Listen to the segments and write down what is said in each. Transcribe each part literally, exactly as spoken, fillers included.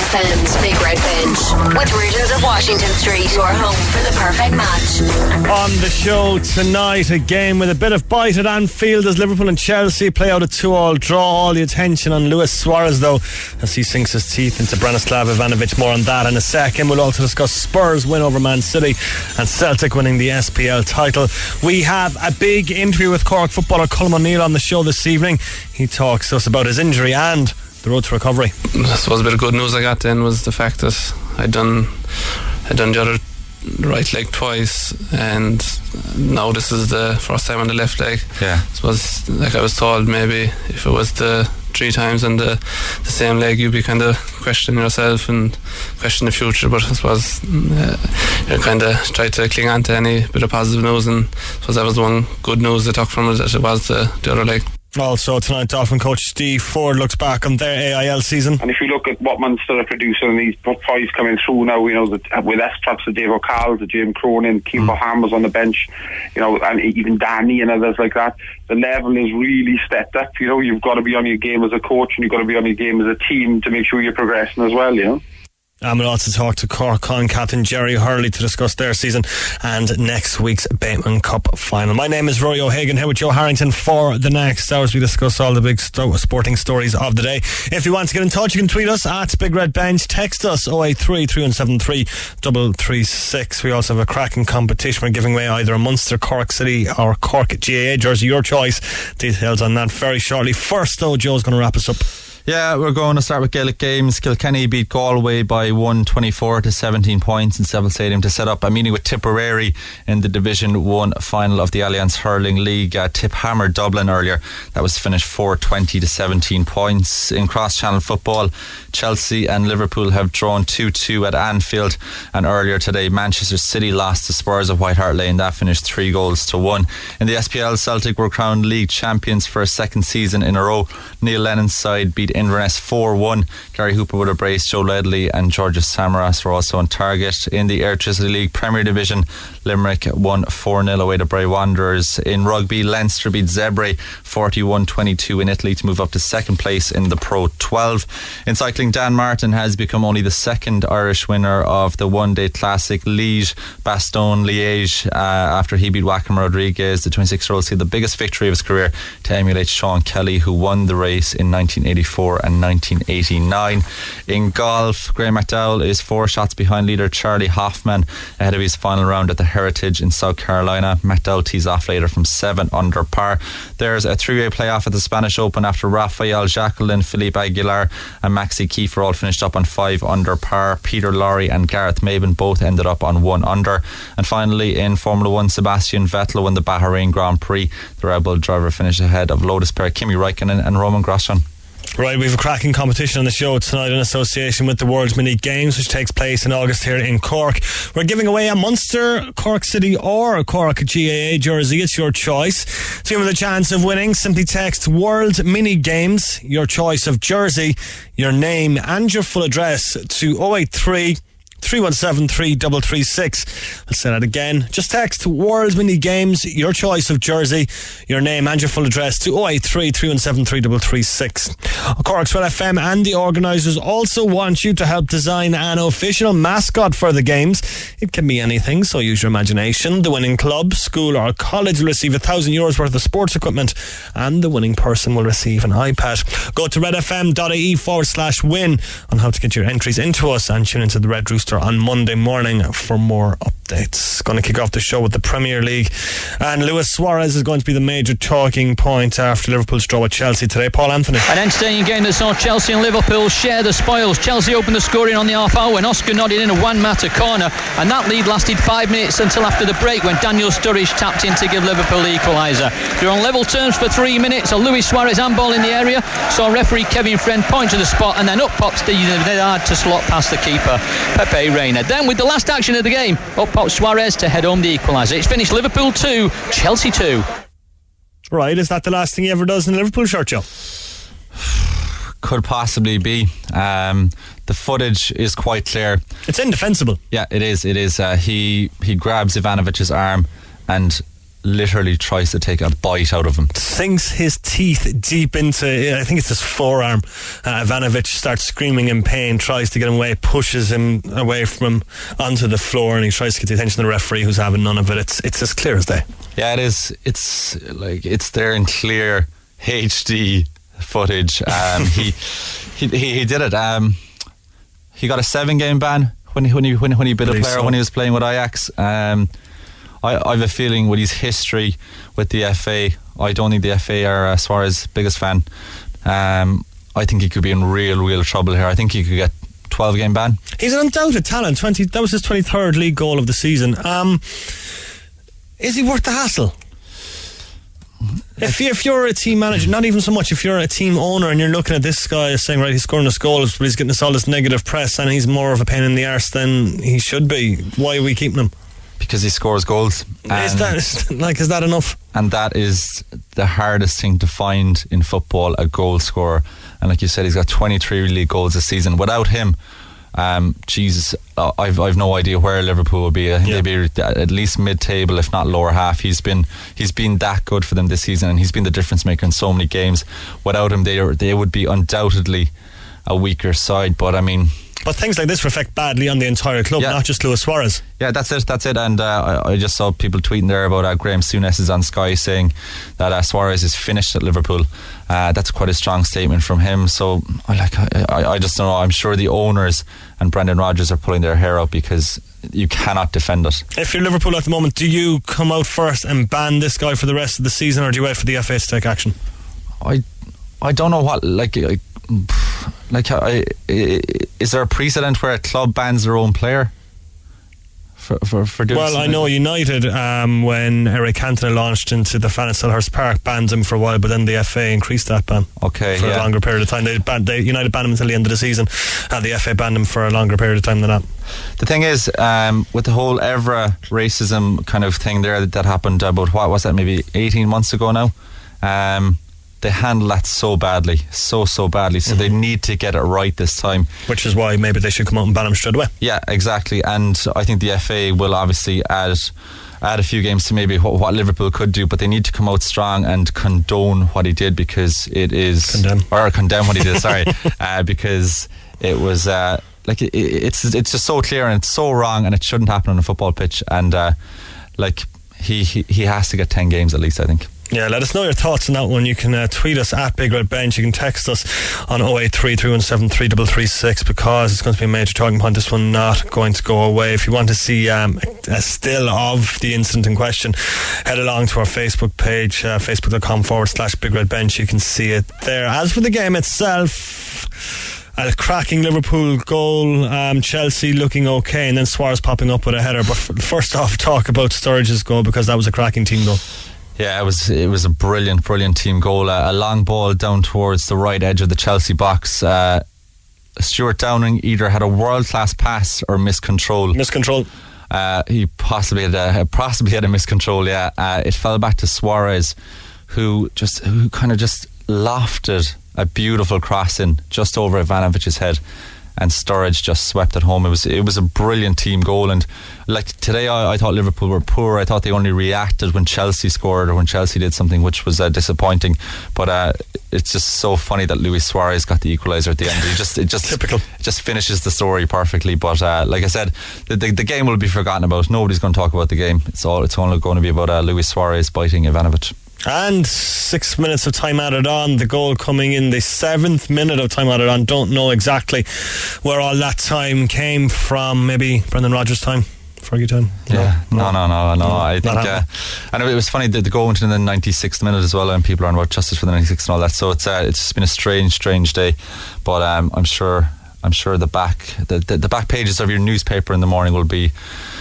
F M's Big Red Bench with Rangers of Washington Street, your home for the perfect match. On the show tonight, a game with a bit of bite at Anfield as Liverpool and Chelsea play out a two-all draw. All the attention on Luis Suarez, though, as he sinks his teeth into Branislav Ivanovic. More on that in a second. We'll also discuss Spurs win over Man City and Celtic winning the S P L title. We have a big interview with Cork footballer Colm O'Neill on the show this evening. He talks to us about his injury and the road to recovery. I suppose a bit of good news I got then was the fact that I'd done I'd done the other right leg twice, and now this is the first time on the left leg. Yeah. I suppose, like I was told, maybe if it was the three times on the, the same leg, you'd be kind of questioning yourself and question the future, but I suppose uh, you kind of try to cling on to any bit of positive news, and I suppose that was the one good news I took from it, that it was the, the other leg. Also tonight, Dolphin coach Steve Ford looks back on their A I L season. And if you look at what Munster are producing, and these five coming through now, you know, the, with Estrap's, the Dave O'Call, the Jim Cronin, Keane mm. Bohan was on the bench, you know, and even Danny and others like that. The level is really stepped up. You know, you've got to be on your game as a coach, and you've got to be on your game as a team to make sure you're progressing as well, you know. And we'll also talk to Cork Con captain Jerry Hurley to discuss their season and next week's Bateman Cup final. My name is Rory O'Hagan, here with Joe Harrington for the next hours. We discuss all the big sto- sporting stories of the day. If you want to get in touch, you can tweet us at Big Red Bench, text us oh eight three, three one seven three, three three six. We also have a cracking competition. We're giving away either a Munster, Cork City or Cork G A A jersey, your choice. Details on that very shortly. First though, Joe's going to wrap us up. Yeah, we're going to start with Gaelic games. Kilkenny beat Galway by one twenty-four to seventeen points in Seville Stadium to set up a meeting with Tipperary in the Division one final of the Alliance Hurling League. Uh, Tip hammered Dublin earlier. That was finished four twenty to seventeen points. In cross-channel football, Chelsea and Liverpool have drawn two two at Anfield, and earlier today Manchester City lost to Spurs at White Hart Lane. That finished three goals to one. In the S P L, Celtic were crowned league champions for a second season in a row. Neil Lennon's side beat Inverness four one. Gary Hooper with a brace. Joe Ledley and Georges Samaras were also on target. In the Airtricity League Premier Division, Limerick won four nil away to Bray Wanderers. In rugby, Leinster beat Zebre forty-one twenty-two in Italy to move up to second place in the Pro twelve. In cycling, Dan Martin has become only the second Irish winner of the one-day classic Liège Bastogne Liège uh, after he beat Joaquim Rodriguez. The twenty-six-year-old see the biggest victory of his career to emulate Sean Kelly, who won the race in nineteen eighty-four and nineteen eighty-nine. In golf, Graham McDowell is four shots behind leader Charlie Hoffman ahead of his final round at the Heritage in South Carolina. McDowell tees off later from seven under par. There's a three-way playoff at the Spanish Open after Rafael Jacqueline, Philippe Aguilar and Maxi Kiefer all finished up on five under par. Peter Lorre and Gareth Maben both ended up on one under. And finally, in Formula One, Sebastian Vettel won the Bahrain Grand Prix. The Red Bull driver finished ahead of Lotus pair Kimi Räikkönen and Roman Grosjean. Right, we have a cracking competition on the show tonight in association with the World's Mini Games, which takes place in August here in Cork. We're giving away a Munster, Cork City or a Cork G A A jersey. It's your choice. To give you the chance of winning, simply text World Mini Games, your choice of jersey, your name and your full address to oh eight three, three one seven, three three three six. I'll say that again. Just text World Mini Games, your choice of jersey, your name and your full address to oh eight three, three one seven, three three three six. Cork's Red F M and the organisers also want you to help design an official mascot for the games. It can be anything, so use your imagination. The winning club, school or college will receive a thousand euros worth of sports equipment, and the winning person will receive an iPad. Go to redfm.ie forward slash win on how to get your entries into us, and tune into the Red Rooster on Monday morning for more updates. Going to kick off the show with the Premier League, and Luis Suarez is going to be the major talking point after Liverpool's draw with Chelsea today. Paul Anthony. An entertaining game that saw Chelsea and Liverpool share the spoils. Chelsea opened the scoring on the half hour when Oscar nodded in a Juan Mata corner, and that lead lasted five minutes until after the break when Daniel Sturridge tapped in to give Liverpool the equaliser. They're on level terms for three minutes. A Luis Suarez handball in the area saw referee Kevin Friend point to the spot, and then up pops Steven Gerrard to slot past the keeper Pepe Reina. Then with the last action of the game, up pops Suarez to head home the equaliser. It's finished Liverpool two, Chelsea two. Right, is that the last thing he ever does in a Liverpool shirt, Joe? Could possibly be. Um, the footage is quite clear. It's indefensible. Yeah, it is. It is. Uh, he he grabs Ivanovic's arm, and literally tries to take a bite out of him. Sinks his teeth deep into, I think it's his forearm. Uh, Ivanovic starts screaming in pain, tries to get him away, pushes him away from him onto the floor, and he tries to get the attention of the referee, who's having none of it. It's it's as clear as day. Yeah, it is. It's like it's there in clear H D footage. Um, he, he he he did it. Um, he got a seven-game ban when he when he when, when he bit a player so. when he was playing with Ajax. Um, I, I have a feeling with his history with the F A, I don't think the F A are uh, Suarez's biggest fan. Um, I think he could be in real, real trouble here. I think he could get twelve game ban. He's an undoubted talent. twenty That was his twenty-third league goal of the season. Um, is he worth the hassle? If, you, if you're a team manager, not even so much, if you're a team owner and you're looking at this guy saying, right, he's scoring his goals, but he's getting this, all this negative press and he's more of a pain in the arse than he should be, why are we keeping him? Because he scores goals. Is that is, like is that enough? And that is the hardest thing to find in football, a goal scorer. And like you said, he's got twenty-three league goals this season. Without him, um, Jesus, uh, I've I've no idea where Liverpool will be. I think yeah. they'd be at least mid-table, if not lower half. He's been he's been that good for them this season, and he's been the difference maker in so many games. Without him, they are, they would be undoubtedly a weaker side. But I mean. But things like this reflect badly on the entire club, yeah. not just Luis Suarez. Yeah, that's it, that's it. And uh, I, I just saw people tweeting there about uh, Graham Souness is on Sky saying that uh, Suarez is finished at Liverpool. Uh, that's quite a strong statement from him. So I like, I, I just don't know. I'm sure the owners and Brendan Rodgers are pulling their hair out because you cannot defend it. If you're Liverpool at the moment, do you come out first and ban this guy for the rest of the season, or do you wait for the F A to take action? I, I don't know what like. I, Like, I, is there a precedent where a club bans their own player for for, for doing? Well, I know United, um, when Eric Cantona launched into the fan at Selhurst Park, banned him for a while, but then the F A increased that ban. Okay, for yeah. a longer period of time. They banned, they, United banned him until the end of the season, and the F A banned him for a longer period of time than that. The thing is, um, with the whole Evra racism kind of thing there that, that happened about what was that, maybe eighteen months ago now. Um, They handle that so badly, so, so badly. So mm-hmm. they need to get it right this time. Which is why maybe they should come out and ban him straight away. Yeah, exactly. And I think the F A will obviously add add a few games to maybe what, what Liverpool could do, but they need to come out strong and condone what he did, because it is... Condemn. Or condemn what he did, sorry. uh, because it was... Uh, like it, it's it's just so clear and it's so wrong, and it shouldn't happen on a football pitch. And uh, like he, he, he has to get ten games at least, I think. Yeah, let us know your thoughts on that one. You can uh, tweet us at Big Red Bench. You can text us on oh eight three, three one seven, three three three six, because it's going to be a major talking point. This one not going to go away. If you want to see um, a still of the incident in question, head along to our Facebook page, uh, facebook.com forward slash Big Red Bench. You can see it there. As for the game itself, a cracking Liverpool goal, um, Chelsea looking okay, and then Suarez popping up with a header. But f- first off, talk about Sturridge's goal, because that was a cracking team goal. Yeah, it was it was a brilliant, brilliant team goal. Uh, a long ball down towards the right edge of the Chelsea box. Uh, Stuart Downing either had a world-class pass or miscontrol. Miscontrol. Uh, he possibly had a, possibly had a miscontrol, yeah. Uh, it fell back to Suarez, who just who kind of just lofted a beautiful cross in just over Ivanovic's head, and Sturridge just swept it home. It was it was a brilliant team goal. And like today, I, I thought Liverpool were poor. I thought they only reacted when Chelsea scored or when Chelsea did something, which was uh, disappointing. But uh, it's just so funny that Luis Suarez got the equaliser at the end. He just it just typical. It just finishes the story perfectly. But uh, like I said, the, the the game will be forgotten about. Nobody's going to talk about the game. It's all it's only going to be about uh, Luis Suarez biting Ivanovic. And six minutes of time added on. The goal coming in the seventh minute of time added on. Don't know exactly where all that time came from. Maybe Brendan Rodgers' time, Fergie time. Yeah, no, no, no, no. no. no I think, uh, and it was funny that the goal went in the ninety-sixth minute as well, and people are on about justice for the ninety-sixth and all that. So it's uh, it's just been a strange, strange day. But um, I'm sure, I'm sure the back, the, the the back pages of your newspaper in the morning will be.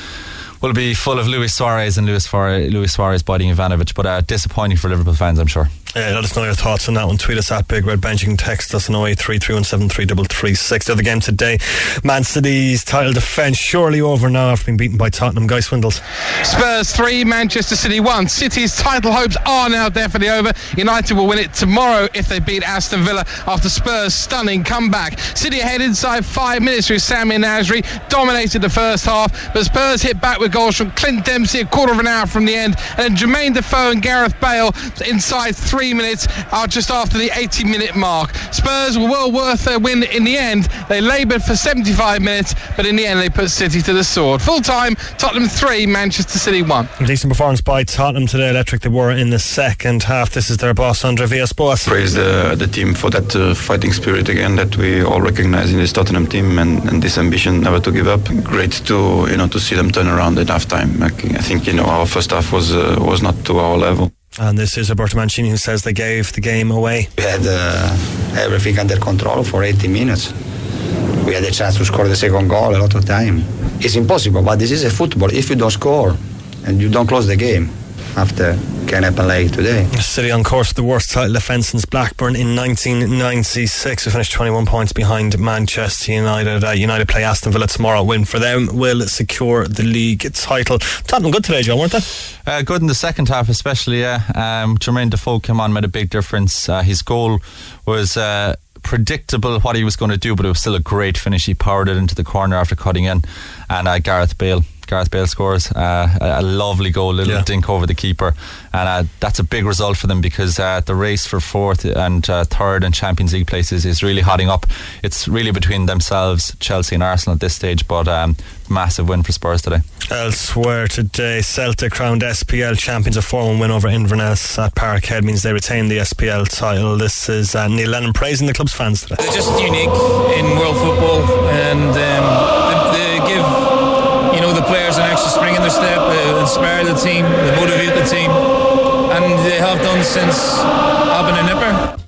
will be full of Luis Suarez and Luis Suarez, Luis Suarez biting Ivanovic, but uh, disappointing for Liverpool fans, I'm sure. Yeah, let us know your thoughts on that one. Tweet us at Big Red Bench. You can text us on oh eight three three one seven three three three six. The other game today, Man City's title defence surely over now after being beaten by Tottenham. Guy Swindles. Spurs three, Manchester City one. City's title hopes are now definitely over. United will win it tomorrow if they beat Aston Villa after Spurs' stunning comeback. City ahead inside five minutes through Sami Nasri, dominated the first half, but Spurs hit back with goals from Clint Dempsey a quarter of an hour from the end, and then Jermaine Defoe and Gareth Bale inside three minutes are just after the eighty minute mark. Spurs were well worth their win in the end. They laboured for seventy-five minutes, but in the end they put City to the sword. Full time, Tottenham three, Manchester City one. Decent performance by Tottenham today. Electric they were in the second half. This is their boss, Andre Villas-Boas. Praise the, the team for that uh, fighting spirit again that we all recognize in this Tottenham team, and, and this ambition never to give up. Great to you know to see them turn around at half time. I think you know our first half was uh, was not to our level. And this is Roberto Mancini, who says they gave the game away. We had uh, everything under control for eighty minutes. We had a chance to score the second goal a lot of time. It's impossible, but this is a football. If you don't score and you don't close the game, after can happen like today. City on course for the worst title defence since Blackburn in nineteen ninety-six. We finished twenty-one points behind Manchester United. Uh, United play Aston Villa tomorrow. Win for them will secure the league title. Tottenham good today, Joe, weren't they? Uh, good in the second half especially, yeah. Um, Jermaine Defoe came on, made a big difference. Uh, his goal was uh, predictable what he was going to do, but it was still a great finish. He powered it into the corner after cutting in. And uh, Gareth Bale Gareth Bale scores uh, a, a lovely goal, a little yeah. dink over the keeper, and uh, that's a big result for them, because uh, the race for fourth and uh, third and Champions League places is really hotting up. It's really between themselves, Chelsea and Arsenal at this stage, but um, massive win for Spurs today. Elsewhere today, Celtic crowned S P L champions. A four one win over Inverness at Parkhead means they retain the S P L title. This is uh, Neil Lennon praising the club's fans today. They're just unique in world football, and um, they, they give you know the players an extra spring in their step, they inspire the team, they motivate the team, and they have done since Albin and Nipper.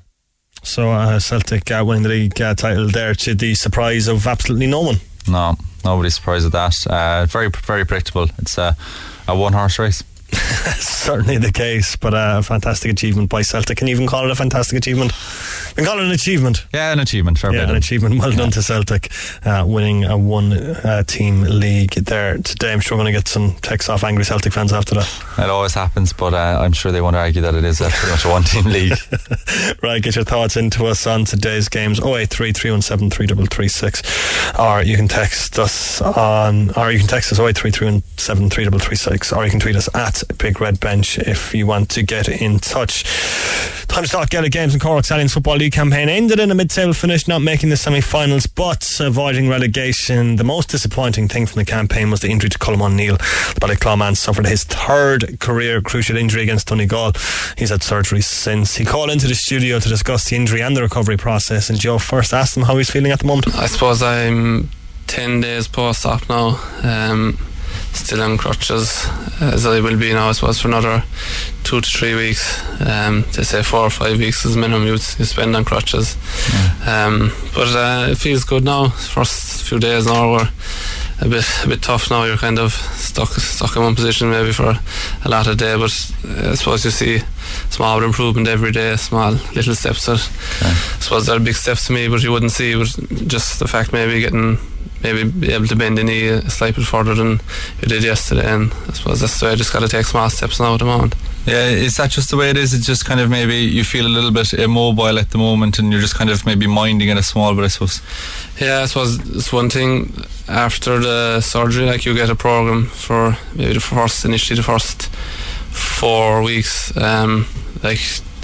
So uh, Celtic uh, winning the league uh, title there, to the surprise of absolutely no one. No, nobody's surprised at that. Uh, very, very predictable. It's a, a one-horse race. Certainly the case, but a fantastic achievement by Celtic. Can you even call it a fantastic achievement? We can call it an achievement. Yeah, an achievement. Fair yeah, play. An achievement. Well yeah. done to Celtic, uh, winning a one-team uh, league there today. I'm sure we're going to get some texts off angry Celtic fans after that. It always happens, but uh, I'm sure they want to argue that it is uh, pretty much a one-team league. Right, get your thoughts into us on today's games. oh eight three three one seven three three three six, or you can text us on, or you can text us oh eight three three one seven three three three six, or you can tweet us at Big Red Bench if you want to get in touch. Time to talk Gaelic games. In Cork's Alliance Football League campaign ended in a mid-table finish, not making the semi-finals but avoiding relegation. The most disappointing thing from the campaign was the injury to Colm O'Neill. The Ballyclaw man suffered his third career cruciate injury against Donegal. He's had surgery since. He called into the studio to discuss the injury and the recovery process, and Joe first asked him how he's feeling at the moment. I suppose I'm ten days post-op now, um, still on crutches, as I will be now I suppose for another two to three weeks. Um, they say four or five weeks is the minimum you, you spend on crutches. Yeah. Um, but uh, it feels good now. First few days now were a bit a bit tough now. You're kind of stuck stuck in one position maybe for a lot of day, but uh, I suppose you see small improvement every day, small little steps that okay. I suppose they're big steps to me, but you wouldn't see, but just the fact maybe getting maybe be able to bend the knee a slight bit further than you did yesterday, and I suppose that's the way I just got to take small steps now at the moment. Yeah, is that just the way it is? It's just kind of maybe you feel a little bit immobile at the moment and you're just kind of maybe minding it a small bit, I suppose. Yeah, I suppose it's one thing after the surgery, like you get a program for maybe the first, initially the first four weeks, um, like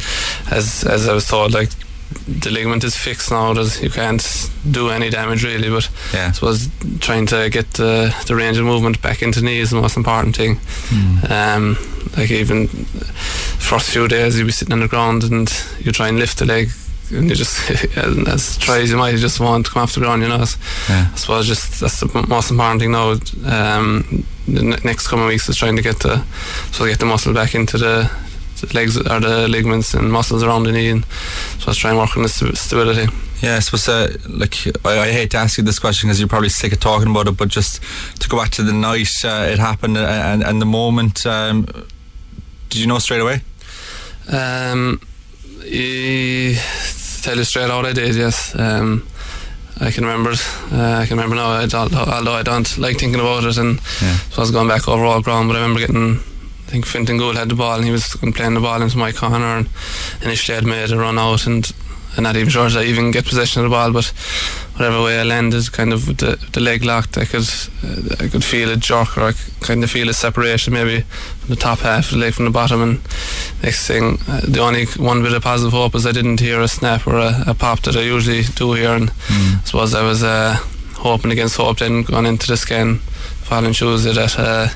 as as I was told, like the ligament is fixed now, that you can't do any damage really, but yeah. I suppose trying to get the, the range of movement back into the knee is the most important thing. Mm. Um, like even first few days you'll be sitting on the ground and you try and lift the leg and you just as try as you might, you just want to come off the ground, you know. So yeah. I suppose just that's the most important thing now. Um, the next coming weeks is trying to get the so get the muscle back into the the legs or the ligaments and muscles around the knee, and so I was trying to work on the stability. Yeah, I suppose uh, like I, I hate to ask you this question because you're probably sick of talking about it, but just to go back to the night uh, it happened and, and the moment, um, did you know straight away? Um, I tell you straight out, I did. Yes. Um, I can remember it. Uh, I can remember now. I don't, although I don't like thinking about it, and yeah. so I was going back over all ground. But I remember getting. I think Fintan Gould had the ball, and he was playing the ball into my corner, and initially I'd made a run out, and I'm not even sure that I even get possession of the ball. But whatever way I landed, kind of with the, the leg locked, I could uh, I could feel a jerk, or I could kind of feel a separation, maybe from the top half of the leg from the bottom. And next thing, uh, the only one bit of positive hope is I didn't hear a snap or a, a pop that I usually do here. And mm. I suppose I was uh, hoping against hope then going into the scan following Tuesday that. Uh,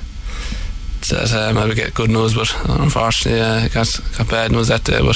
that um, I would get good news, but unfortunately I uh, got, got bad news that day. But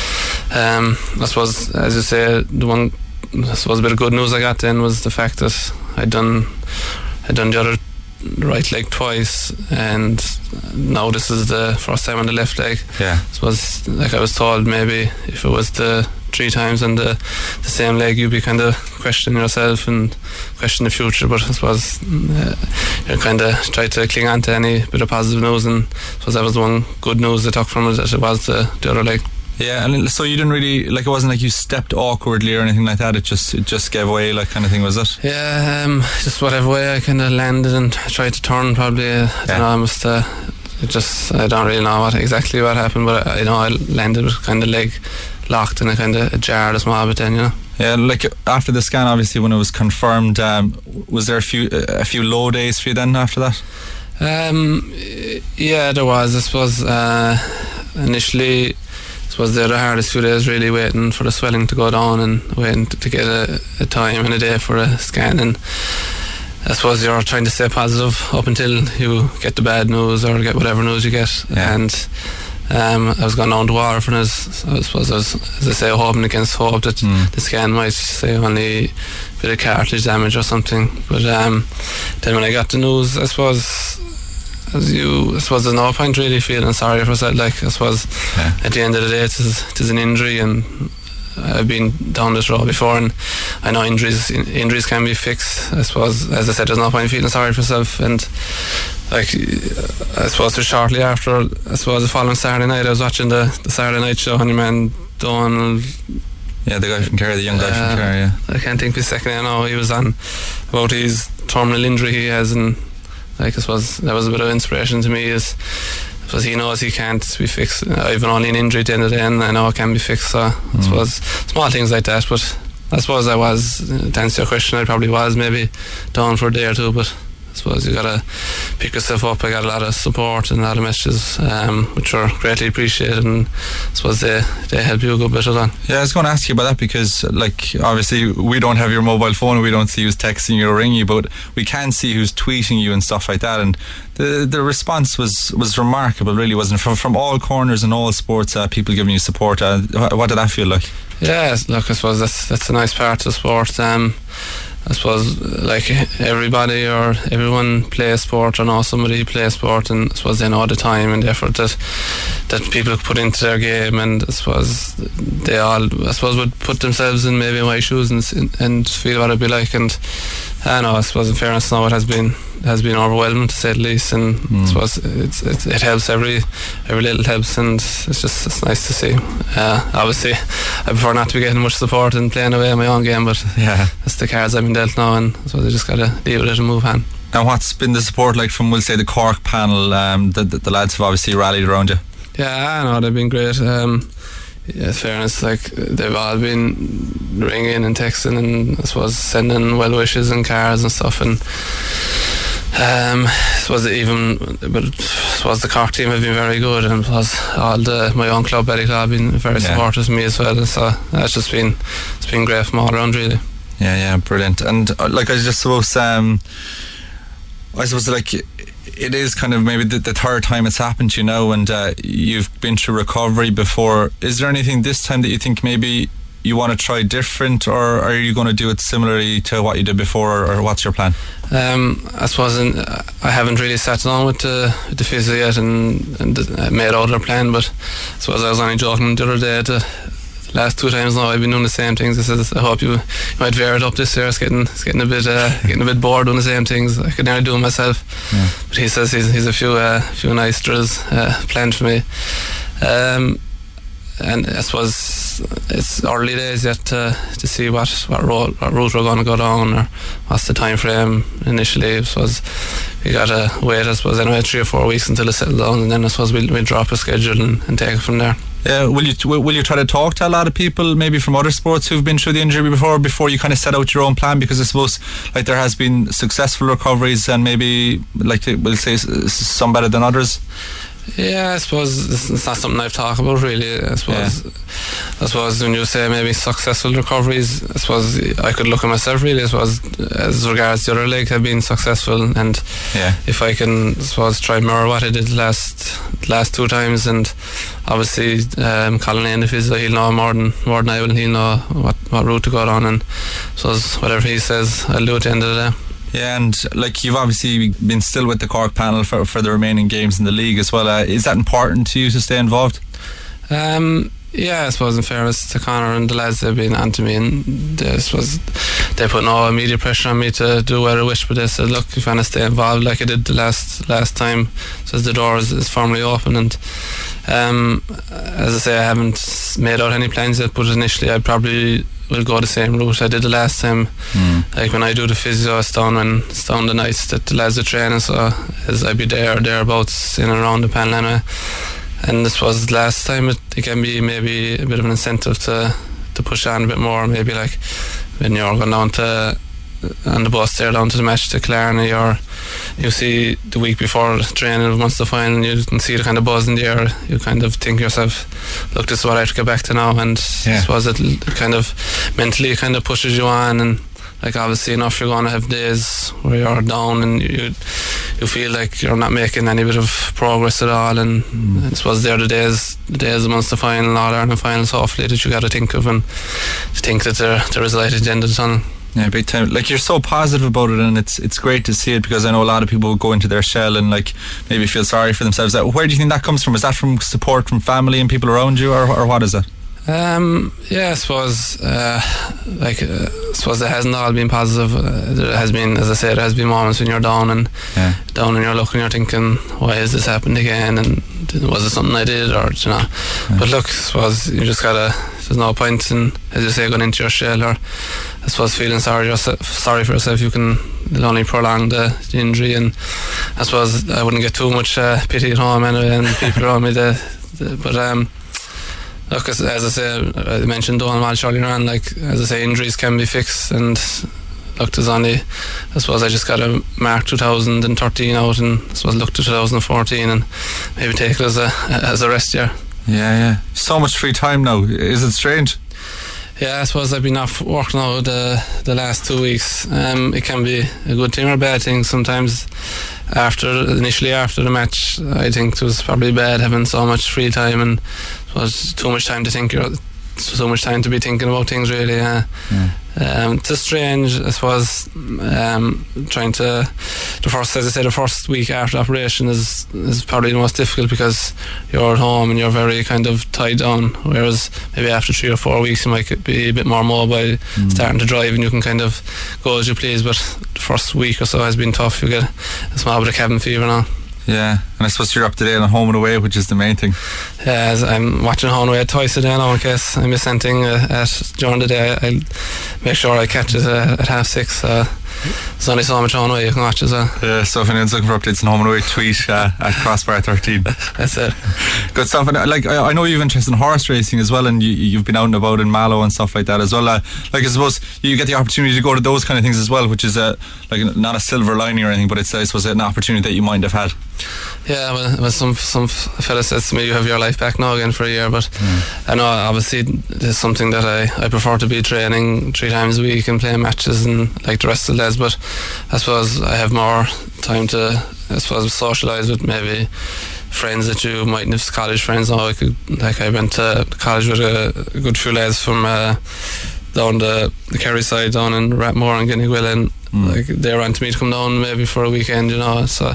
um, I suppose, as you say, the one I suppose a bit of good news I got then was the fact that I'd done I'd done the other right leg twice, and now this is the first time on the left leg. Yeah. I suppose, like I was told, maybe if it was the three times on the, the same leg, you'd be kind of questioning yourself and questioning the future. But I suppose uh, you're kind of trying to cling on to any bit of positive news, and I suppose that was the one good news I took from it, that it was the, the other leg. Yeah, and so you didn't really, like, it wasn't like you stepped awkwardly or anything like that, it just it just gave way, like, kind of thing, was it? Yeah, um, just whatever way I kind of landed and tried to turn, probably, uh, I don't yeah. know, I must, uh, it just, I don't really know what exactly what happened, but I, I know I landed with kind of leg locked and a kind of jarred a small bit then, you know. Yeah, like, after the scan, obviously, when it was confirmed, um, was there a few a few low days for you then after that? Um, yeah, there was, I suppose, uh, initially, was the hardest few days, really waiting for the swelling to go down and waiting to, to get a, a time and a day for a scan. And I suppose you're trying to stay positive up until you get the bad news or get whatever news you get. Yeah. And um, I was going down to Waterford, and I, was, I suppose I was, as I say, hoping against hope that mm. the scan might say only a bit of cartilage damage or something. But um, then when I got the news, I suppose as you I suppose there's no point really feeling sorry for yourself. Like, I suppose yeah. at the end of the day it is, it is an injury, and I've been down this road before, and I know injuries injuries can be fixed. I suppose, as I said, there's no point feeling sorry for yourself. And like, I suppose just shortly after, I suppose the following Saturday night, I was watching the, the Saturday night show, and your man Donald, yeah, the guy from Kerry, the young guy uh, from Kerry, yeah. I can't think of his second name now. He was on about his terminal injury he has, and like, I suppose that was a bit of inspiration to me, is because he knows he can't be fixed. I've only an injury at the end of the day, and I know it can be fixed. So mm. I suppose small things like that. But I suppose I was, to answer your question, I probably was maybe down for a day or two, but I suppose you gotta pick yourself up. I got a lot of support and a lot of messages, um, which are greatly appreciated, and I suppose they, they help you a good bit of that. Yeah, I was going to ask you about that, because, like, obviously we don't have your mobile phone, we don't see who's texting you or ringing you, but we can see who's tweeting you and stuff like that. And the the response was, was remarkable, really, wasn't it? From from all corners and all sports, uh, people giving you support. Uh, what did that feel like? Yeah, look, I suppose that's that's a nice part of sport. Um, I suppose, like, everybody or everyone plays sport or knows somebody who plays sport, and I suppose they know the time and the effort that that people put into their game, and I suppose they all, I suppose, would put themselves in maybe my shoes and and feel what it'd be like. And I know, I suppose, in fairness now, it has been it has been overwhelming, to say the least, and mm. I suppose it's, it's, it helps, every every little helps, and it's just it's nice to see. Uh, obviously I prefer not to be getting much support and playing away my own game, but yeah, that's the cards I've been dealt now, and I suppose I just gotta deal with it and move on. And what's been the support like from, we'll say, the Cork panel? Um, the, the, the lads have obviously rallied around you. Yeah, I know, they've been great. Um, yeah, in fairness, like, they've all been ringing and texting, and I suppose sending well wishes and cards and stuff. And um, I suppose even, but I suppose the Cork team have been very good, and plus all the my own club, Betty Club, have been very yeah. supportive of me as well. So that's just been it's been great from all around, really. Yeah, yeah, brilliant. And uh, like, I just suppose, um, I suppose, like, it is kind of maybe the, the third time it's happened to you now, and uh, you've been through recovery before. Is there anything this time that you think maybe you want to try different, or are you going to do it similarly to what you did before, or, or what's your plan? Um, I suppose in, I haven't really sat down with the, with the physio yet and, and made out a plan, but I suppose I was only joking the other day to last two times now I've been doing the same things. I said, I hope you, you might vary it up this year. It's getting it's getting a bit uh, getting a bit bored doing the same things. I could nearly do them myself. Yeah. But he says he's, he's a few uh, few nice drills uh, planned for me. Um, and I suppose suppose it's early days yet to, to see what what route, what route we're going to go down, or what's the time frame initially. I suppose we got to wait, I suppose, anyway, three or four weeks until it settles down, and then I suppose we'll, we'll drop a schedule and, and take it from there. Yeah, will you will you try to talk to a lot of people maybe from other sports who've been through the injury before before you kind of set out your own plan? Because I suppose like there has been successful recoveries and maybe like we'll say some better than others. Yeah, I suppose it's not something I've talked about really. I suppose yeah. I suppose when you say maybe successful recoveries, I suppose I could look at myself really. I suppose as regards the other leg, I've been successful, and yeah. if I can, I suppose, try mirror what I did last last two times, and obviously um, Colin Lane, if he's he'll know more than more than I will. He'll know what what route to go down, and so whatever he says, I'll do at the end of the day. Yeah, and like you've obviously been still with the Cork panel for, for the remaining games in the league as well. Uh, is that important to you to stay involved? Um, yeah, I suppose in fairness to Conor and the lads, they've been on to me, and they, I suppose they put no immediate pressure on me to do what I wish, but they said, look, if you want to stay involved like I did the last last time, so the door is, is firmly open. And um, as I say, I haven't made out any plans yet, but initially I'd probably will go the same route I did the last time. Mm. Like when I do the physio, it's down when it's down the nights that the lads are training, so as I'd be there or thereabouts in and around the panel anyway. And this was the last time, it, it can be maybe a bit of an incentive to to push on a bit more. Maybe like when you're going down to on the bus there down to the match to Killarney, or you see the week before training once the final, you can see the kind of buzz in the air, you kind of think to yourself, look, this is what I have to get back to now. And yeah. I suppose it kind of mentally kind of pushes you on, and like obviously enough you're going to have days where you're down and you you feel like you're not making any bit of progress at all, and mm. I suppose they're the days the days amongst the final, All Ireland finals hopefully, that you got to think of, and to think that there, there is a light at the end of the tunnel. Yeah, big time. Like you're so positive about it, and it's it's great to see it, because I know a lot of people go into their shell and like maybe feel sorry for themselves. Where do you think that comes from? Is that from support from family and people around you, or or what is it? Um, yeah, I suppose uh, like uh, I suppose it hasn't all been positive. Uh, there has been, as I said, there has been moments when you're down and yeah. down and you're looking, you're thinking, why has this happened again? And was it something I did, or you know? Yeah. But look, I suppose you just gotta. There's no point in, as you say, going into your shell, or I suppose feeling sorry yourself, sorry for yourself. You can it'll only prolong the, the injury, and I suppose I wouldn't get too much uh, pity at home anyway, and people around me. The, the, but um. Look, as, as I say, I mentioned Donald Walsh earlier on, like, as I say, injuries can be fixed, and look, there's only, I suppose I just got to mark two thousand thirteen out, and I suppose look to two thousand fourteen and maybe take it as a as a rest year. Yeah, yeah. So much free time now. Is it strange? Yeah, I suppose I've been off work now the the last two weeks. Um, it can be a good thing or a bad thing. Sometimes after initially after the match, I think it was probably bad having so much free time, and it was too much time to think, so much time to be thinking about things really. Uh, yeah. Um, it's strange, I suppose. Um, trying to the first, as I said, the first week after operation is is probably the most difficult, because you're at home and you're very kind of tied down. Whereas maybe after three or four weeks, you might be a bit more mobile, mm. starting to drive, and you can kind of go as you please. But the first week or so has been tough. You get a small bit of cabin fever now. Yeah, and I suppose you're up to date on home and away, which is the main thing. Yeah, I'm watching home and away twice a day now in case I miss anything uh, at, during the day. I'll make sure I catch it uh, at half six. Uh, there's only so much home and away you can watch as well. Yeah, so if anyone's looking for updates on home and away, tweet uh, at Crossbar thirteen. That's it. Good stuff. And like I, I know you've interest in horse racing as well, and you, you've been out and about in Mallow and stuff like that as well. Uh, like I suppose you get the opportunity to go to those kind of things as well, which is uh, like not a silver lining or anything, but it's I suppose an opportunity that you might have had. Yeah, well, well some some fella says to me, you have your life back now again for a year, but mm. I know obviously it's something that I, I prefer to be training three times a week and playing matches and like the rest of the lads, but I suppose I have more time to I suppose socialise with maybe friends that you mightn't have, college friends now. I could, like I went to college with a, a good few lads from uh, down the, the Kerry side down in Rathmore and Guineaguilla, and mm. like they wanted me to come down maybe for a weekend, you know. So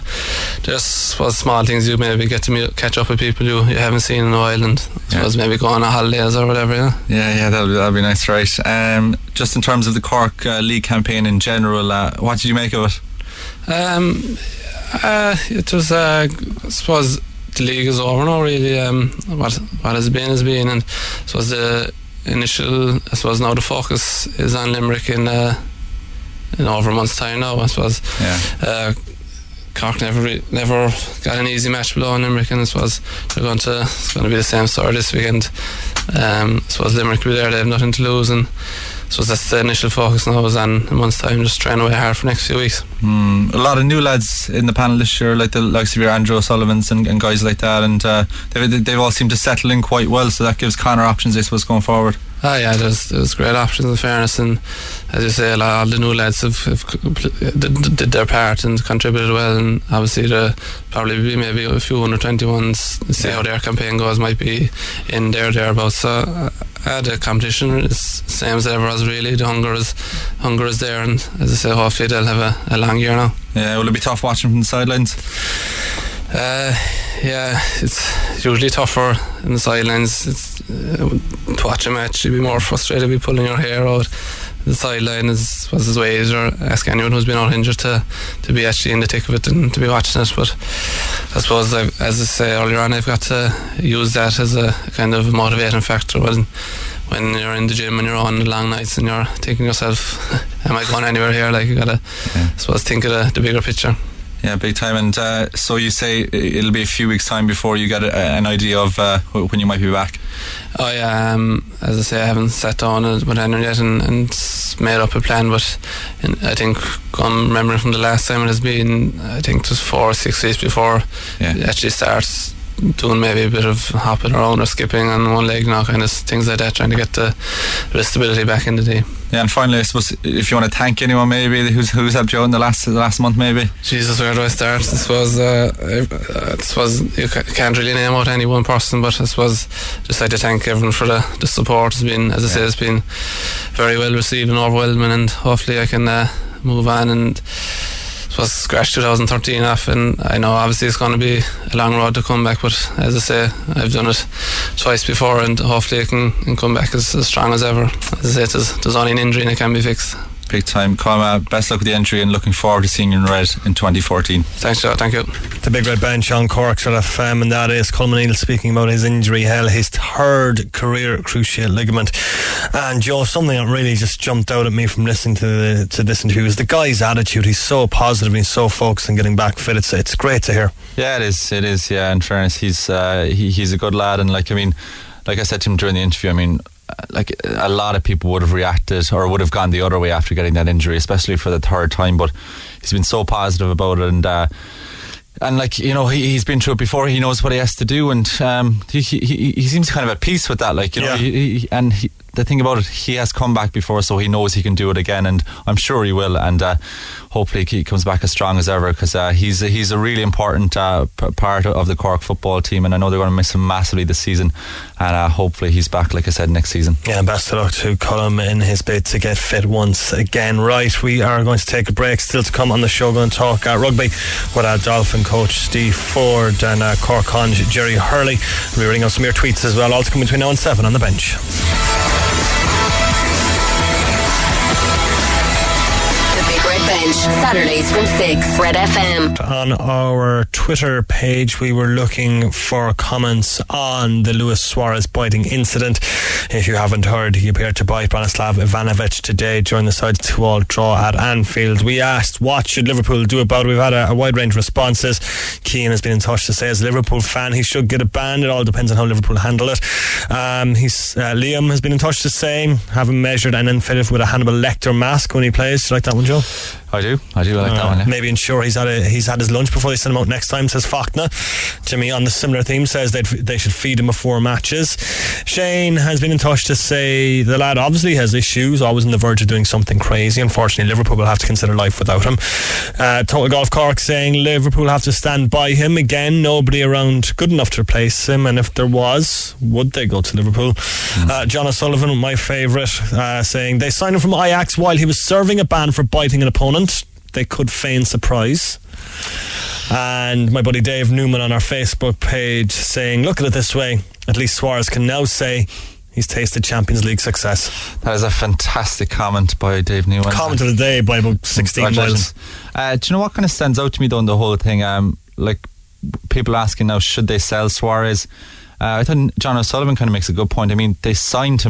just was small things you maybe get to meet, catch up with people you, you haven't seen in a while, and I suppose yeah. maybe go on a holidays or whatever. Yeah, yeah, yeah, that'll be, that'll be nice, right? Um, just in terms of the Cork uh, League campaign in general, uh, what did you make of it? Um, uh, it was, uh, I suppose the league is over now. Really, um, what what has been has been, and I suppose the initial, I suppose now the focus is on Limerick in, uh, in over a month's time now, I suppose. Yeah. Uh, Cork never re- never got an easy match below in Limerick, and I suppose they're going to it's going to be the same story this weekend. Um, I suppose Limerick will be there; they have nothing to lose, and I suppose that's the initial focus now. Is on a month's time, just training away hard for the next few weeks. Mm, a lot of new lads in the panel this year, like the likes of your Andrew O'Sullivans and, and guys like that, and uh, they've they've all seemed to settle in quite well. So that gives Conor options, I suppose, going forward. Ah, yeah, there's there's great options in fairness, and as you say, a lot, all the new lads have, have did, did their part and contributed well, and obviously there probably be maybe a few under twenty-ones. See yeah. how their campaign goes, might be in there thereabouts. So uh, the competition is same as ever as really. The hunger is hunger is there, and as I say, hopefully they'll have a, a long year now. Yeah, will it be tough watching from the sidelines? Uh, yeah, it's usually tougher in the sidelines. It's, uh, to watch a match, you'd be more frustrated, be pulling your hair out. The sideline is was his way easier. Ask anyone who's been out injured to, to be actually in the thick of it and to be watching it. But I suppose, I've, as I say earlier on, I've got to use that as a kind of motivating factor when when you're in the gym and you're on the long nights and you're thinking yourself, am I going anywhere here? Like, you gotta, yeah. I suppose, think of the, the bigger picture. Yeah, big time. And uh, so you say it'll be a few weeks' time before you get a, an idea of uh, when you might be back? Oh yeah, um, as I say, I haven't sat down with anyone yet and, and made up a plan, but in, I think, I'm remembering from the last time, it has been, I think it was four or six weeks before yeah. it actually starts doing maybe a bit of hopping around or skipping on one leg, you know, kind of things like that, trying to get the, the stability back in the team. Yeah, and finally, I suppose, if you want to thank anyone maybe who's who's helped you out in the last the last month, maybe. Jesus, where do I start? This was uh, this was you can't really name out any one person, but I suppose just like to thank everyone for the, the support. It's been, as I yeah. say, it's been very well received and overwhelming, and hopefully I can uh, move on and was scratched twenty thirteen off, and I know obviously it's going to be a long road to come back, but as I say, I've done it twice before, and hopefully I can, can come back as, as strong as ever. As I say, there's, there's only an injury and it can be fixed. Big time. Colm, best luck with the entry and looking forward to seeing you in red in twenty fourteen. Thanks, Joe. Thank you. The Big Red Bench on Cork sort of, um, and that is Colm O'Neill speaking about his injury, hell, his third career cruciate ligament. And Joe, something that really just jumped out at me from listening to the, to this interview is the guy's attitude. He's so positive, he's so focused on getting back fit. It's it's great to hear. Yeah, it is. It is. Yeah, in fairness, he's uh, he, he's a good lad, and like I mean, like I said to him during the interview, I mean, like a lot of people would have reacted or would have gone the other way after getting that injury, especially for the third time, but he's been so positive about it, and uh, and like, you know, he, he's been through it before. He knows what he has to do, and um, he, he he seems kind of at peace with that, like, you know. Yeah. he, he, and he, the thing about it, he has come back before, so he knows he can do it again, and I'm sure he will, and uh, hopefully he comes back as strong as ever, because uh, he's, a, he's a really important uh, p- part of the Cork football team, and I know they're going to miss him massively this season, and uh, hopefully he's back, like I said, next season. Yeah, best of luck to Colm in his bid to get fit once again. Right, we are going to take a break. Still to come on the show, going to talk uh, rugby with our Dolphin coach Steve Ford and uh, Cork Con Jerry Hurley. We'll be reading out some of your tweets as well, all to come between now and seven on the bench. Bench, Saturdays from six, Red F M. On our Twitter page, we were looking for comments on the Luis Suarez biting incident. If you haven't heard, he appeared to bite Branislav Ivanovic today during the side's two all draw at Anfield. We asked, what should Liverpool do about it? We've had a, a wide range of responses. Keane has been in touch to say, as a Liverpool fan, he should get a ban. It all depends on how Liverpool handle it. Um, he's uh, Liam has been in touch to say, have him measured and then fitted with a Hannibal Lecter mask when he plays. Do you like that one, Joe? I do, I do like uh, that one. Yeah. Maybe ensure he's had a, he's had his lunch before they send him out next time, says Faulkner. Jimmy on the similar theme says they they should feed him before matches. Shane has been in touch to say the lad obviously has issues, always on the verge of doing something crazy. Unfortunately, Liverpool will have to consider life without him. Uh, Total Golf Cork saying Liverpool have to stand by him again. Nobody around good enough to replace him, and if there was, would they go to Liverpool? Mm. Uh, John O'Sullivan, my favourite, uh, saying they signed him from Ajax while he was serving a ban for biting an opponent. They could feign surprise. And my buddy Dave Newman on our Facebook page saying, look at it this way, at least Suarez can now say he's tasted Champions League success. That is a fantastic comment by Dave Newman. Comment of the day by about sixteen miles. Uh, do you know what kind of stands out to me though in the whole thing? Um, like people asking now, should they sell Suarez? Uh, I thought John O'Sullivan kind of makes a good point. I mean, they signed him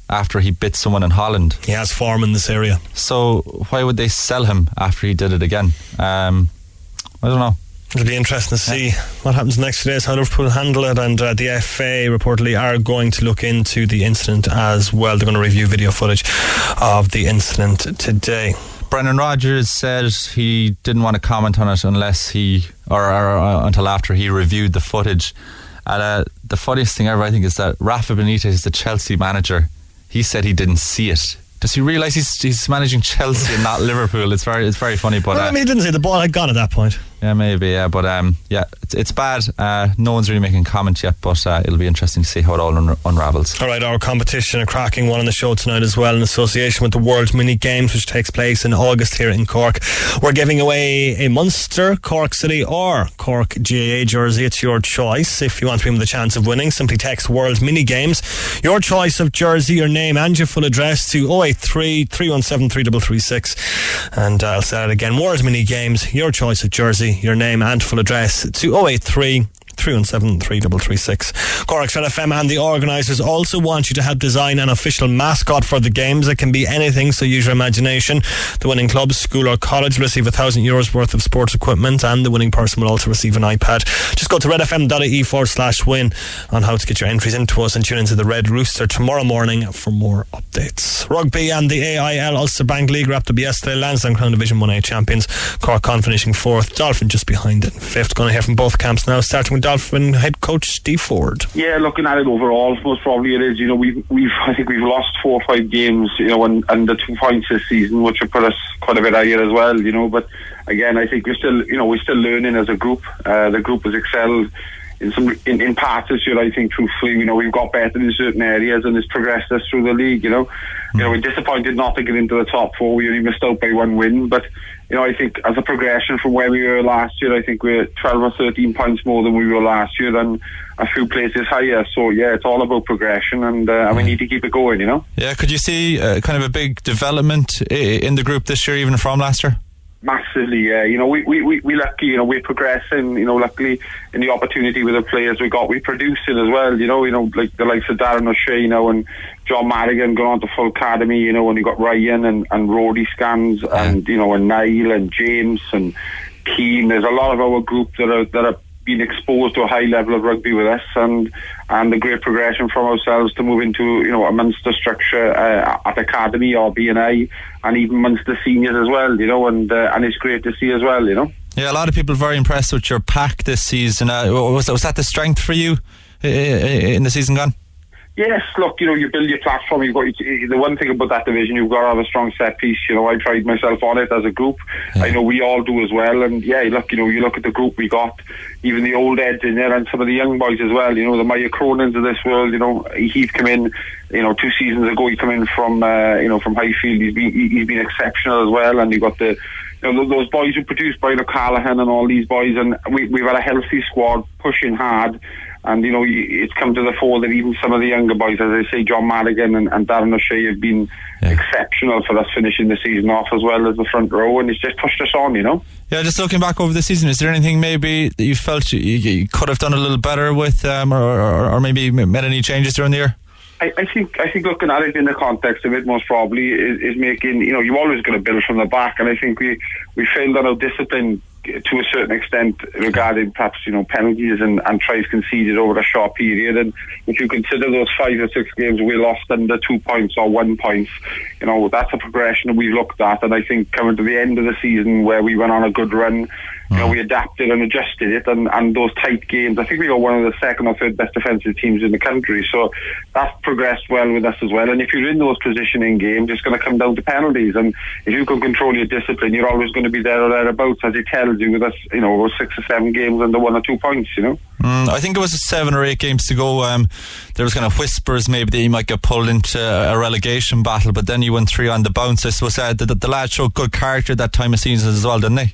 after he bit someone in Holland. He has form in this area. So why would they sell him after he did it again? Um, I don't know. It'll be interesting to see what happens next few days, how Liverpool handle it, and uh, the F A reportedly are going to look into the incident as well. They're going to review video footage of the incident today. Brendan Rodgers said he didn't want to comment on it unless he, or, or uh, until after he reviewed the footage. And uh, the funniest thing ever, I think, is that Rafa Benitez, the Chelsea manager, he said he didn't see it. Does he realise he's he's managing Chelsea and not Liverpool? It's very it's very funny. But well, uh, I mean, he didn't say the ball had gone at that point. Yeah, maybe, yeah. But um, yeah, it's, it's bad. Uh, no one's really making comment yet, but uh, it'll be interesting to see how it all un- unravels. Alright, our competition, a cracking one on the show tonight as well, in association with the World Mini Games, which takes place in August here in Cork. We're giving away a Munster, Cork City or Cork G A A jersey. It's your choice. If you want to be with a chance of winning, simply text World Mini Games, your choice of jersey, your name and your full address to oh eight three, three one seven, three three three six. And uh, I'll say it again, World Mini Games, your choice of jersey, your name and full address to oh eight three, three one seven, three three three six. Cork's Red F M and the organisers also want you to help design an official mascot for the games. It can be anything, so use your imagination. The winning club, school or college will receive a thousand euros worth of sports equipment, and the winning person will also receive an iPad. Just go to redfm.ie forward slash win on how to get your entries into us, and tune into the Red Rooster tomorrow morning for more updates. Rugby and the A I L Ulster Bank League wrapped up yesterday. Lansdowne crowned Division one A champions. Cork Con finishing fourth, Dolphin just behind it in fifth. Going to hear from both camps now, starting with Dolphin head coach Steve Ford. Yeah, looking at it overall, most probably it is. You know, we've we've I think we've lost four or five games. You know, and, and the two points this season, which have put us quite a bit higher as well. You know, but again, I think we're still, you know, we're still learning as a group. Uh, the group has excelled in some in, in parts this year. I think, truthfully, you know, we've got better in certain areas, and it's progressed us through the league. You know, mm. you know, we're disappointed not to get into the top four. We only missed out by one win, but you know, I think as a progression from where we were last year, I think we're twelve or thirteen points more than we were last year, and a few places higher. So yeah, it's all about progression, and, uh, and we need to keep it going, you know. Yeah, could you see uh, kind of a big development in the group this year, even from last year? Massively, yeah. You know, we we we we lucky. You know, we're progressing. You know, luckily in the opportunity with the players we got, we producing as well. You know, you know, like the likes of Darren O'Shea, you know, and John Madigan going on to full academy. You know, and you got Ryan and and Roddy Scans, yeah. and you know, and Niall and James and Keane. There's a lot of our group that are that are being exposed to a high level of rugby with us, and and the great progression from ourselves to move into, you know, a Munster structure uh, at academy or B and I, and even Munster seniors as well, you know, and uh, and it's great to see as well, you know. Yeah, a lot of people very impressed with your pack this season. Uh, was was that the strength for you in the season gone? Yes, look, you know, you build your platform. You've got the one thing about that division, you've got to have a strong set piece. You know, I tried myself on it as a group. Yeah. I know we all do as well. And yeah, look, you know, you look at the group we got, even the old heads in there, and some of the young boys as well. You know, the Maya Cronins of this world. You know, he's come in. You know, two seasons ago, he come in from uh, you know from Highfield. He's been he's been exceptional as well. And you got the you know those boys who produced Brian O'Callaghan and all these boys. And we we've had a healthy squad pushing hard. And, you know, it's come to the fore that even some of the younger boys, as I say, John Madigan and, and Darren O'Shea, have been yeah. exceptional for us finishing the season off, as well as the front row, and it's just pushed us on, you know. Yeah, just looking back over the season, is there anything maybe that you felt you, you could have done a little better with, um, or, or, or maybe made any changes during the year? I, I think I think looking at it in the context of it, most probably, is, is making, you know, you're always going to build from the back, and I think we, we failed on our discipline to a certain extent regarding perhaps, you know, penalties and, and tries conceded over a short period. And if you consider those five or six games we lost under two points or one point, you know, that's a progression that we looked at. And I think coming to the end of the season where we went on a good run, you know, we adapted and adjusted it, and, and those tight games, I think we were one of the second or third best defensive teams in the country, so that's progressed well with us as well. And if you're in those positioning games, it's going to come down to penalties, and if you can control your discipline, you're always going to be there or thereabouts, as it tells you with us, you know, six or seven games under one or two points, you know. Mm, I think it was seven or eight games to go. Um, there was kind of whispers maybe that you might get pulled into a relegation battle, but then you won three on the bounce. I suppose uh, the, the lads showed good character that time of season as well, didn't they?